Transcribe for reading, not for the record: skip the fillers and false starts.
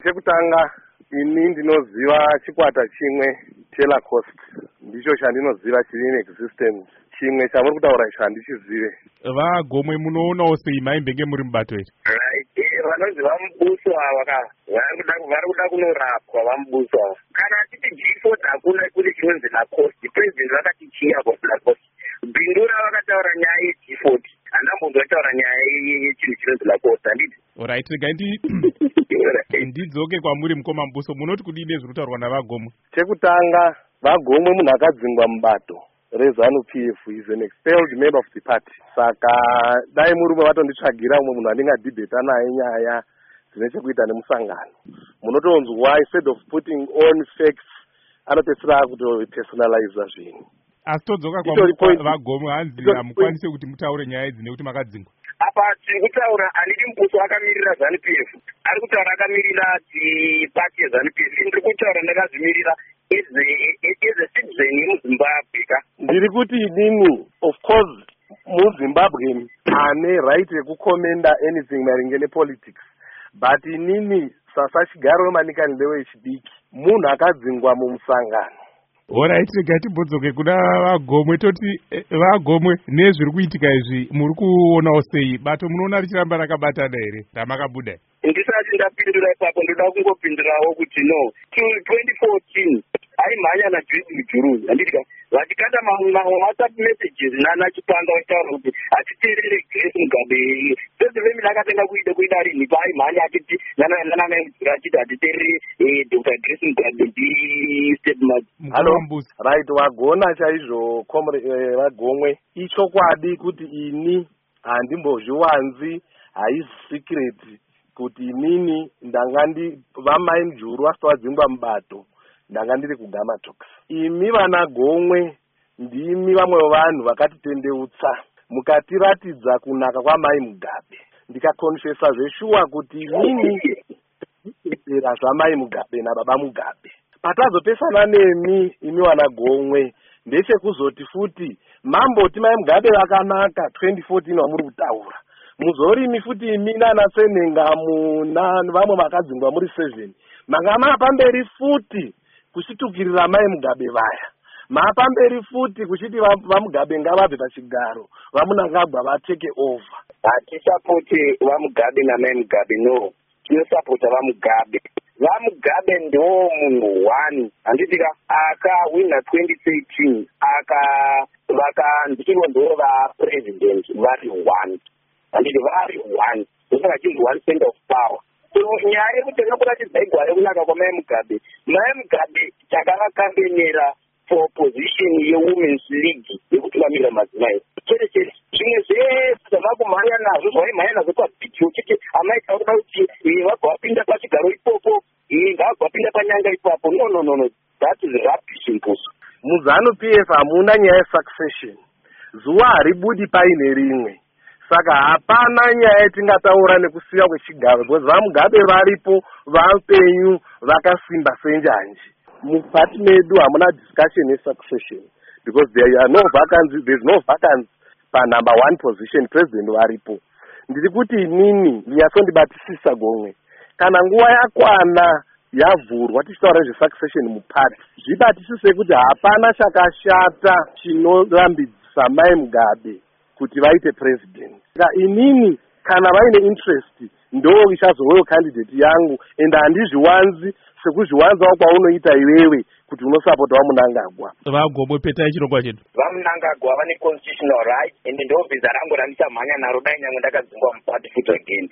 Chekutanga ini ndinoziva chikwata chimwe cheLacoste. Ndicho chandinoziva chiri in existence. Chimwe chamuri kutaura icho handichizive. VaGomwe munoonawo sei maimbenge muri mubato iri? Vanonzi vamubuso ava vari kuda kunorapwa vamubuso ava. Kana achiti G4 hakuna kune chinonzi Lacoste. President vakatichiya Lacoste. Bindura vakataura nyaya ye-G4. Handambondotaura nyaya yechinhu chinonzi Lacoste handiti. Alright, regai ndidzoke kwamuri mukoma mubuso. Munoti kudii nezviri kutaurwa navaGomwe? Chekutanga vaGomwe munhu akadzingwa mubato reZANU-PF is an expelled member of the party. Saka dai murume vatonditsvagira umwe munhu andingadhibheta naye nyaya dzine chekuita nemusangano. Munotonzwa instead of putting on facts anopedzisira kutopersonaliza zvinhu. Asi todzoka kwamuri vaGomwe hanzi hamukwanise kuti mutaure nyaya idzi nekuti makadzingwa. Apa tiri kutaura anidi mubuso akamirira ZANU-PF. Ari kutaura akamirira pati yeZANU-PF. Ndiri kutaura ndakazvimirira as a citizen yemuZimbabwe ka. Ndiri kuti inini of course muZimbabwe ane right yekukomenda anything maringe nepolitics. But inini sasachigaro wemanikani lewe chidiki munhu akadzingwa mumusangano. Alright, regai timbodzoke kuna vaGomwe. Toti vaGomwe nezviri kuitika izvi muri kuonawo sei? Bato munoona richiramba rakabatana here ramakabuda? Ndisati ndapindura ipapo ndoda kungopindurawo kuti no till 2014 aimhanya naJuice Mujuru handitika vatikanda WhatsApp messages naNachipanga vachitaura kuti hatiteerere Grace Mugabe. Sezivemini akatenga kuida rini paaimhanya achiti nanamai Mujuru achiti hatiteerere Dr. Grace Mugabe ndi-statement. Right, wagona chaizvo vaGomwe. Ichokwadi kuti ini handimbozviwanzi haisi secret kuti inini ndangandi vamai Mujuru vasati vadzingwa mubato ndanga ndiri kuGamatox. Imi vana Gomwe ndimi vamwe vanhu vakatitendeutsa mukatiratidza kunaka kwamai Mugabe. Ndikakonfesa zveshuwa kuti inini ndikuteera zvamai Mugabe nababa Mugabe. Patazopesana nemi imi vana Gomwe ndechekuzoti futi mamboti mai Mugabe vakanaka 2014 wamuri kutaura. Muzorimi futi imi nana Tsenengamu vamwe vakadzingwa muri 7 manga maapamberi futi kuchitukirira mai Mugabe vaya. Maapamberi futi kuchiti vaMugabe ngavabve pachigaro vamunangagwa vateke over. Hatisapoti vaMugabe namai Mugabe no. Tinosapota vaMugabe. VaMugabe ndo munhu one handitika akawina 2013 ndichiro ndo vapresident vari one handiti vari one ndosaka chinzi one cent of power. So nyaya yekutenga kuratidza igware kunaka kwamai Mugabe. Mai Mugabe takavakambenera for position yeWomen's League yekutungamirira madzimai. Chere zvimwe zvese zvavakumhanya nazvo zvawaimhanya nazvo pabhidhiyo chete amaita kuda kuti vabva vapinda pachigaro ipopo ngavabva vapinda panyanga ipapo. No, that is rubbish imposo. MuZANU-PF hamuna nyaya yesuccession. Zuva haribudi paine rimwe. Saka hapana nyaya yatingataura nekusiya kwechigaro because vaMugabe varipo vapenyu vakasimba senjanji. Mupati medu hamuna discussion yesuccession because there are no vacancies, there is no vacancy pa number 1 position president varipo. Ndiri kuti inini ndinyatsondibatisisa Gomwe. Kana nguva yakwana yavhurwa tichitaura zvesuccession mupati zvibatisise kuti hapana chakashata chinorambidzisa mai Mugabe kuti vaite president. Inini kana vaine interest ndo ichazowewo candidate yangu and handizviwanzi sekuzviwanzawo kwaunoita iwewe kuti unosapota vaMunangagwa. VaGomwe petai chirongwa chedu. vaMunangagwa vane constitutional right and ndo bhiza rangu randichamhanya naro dai nyangwe ndakadzingwa mupati futi again.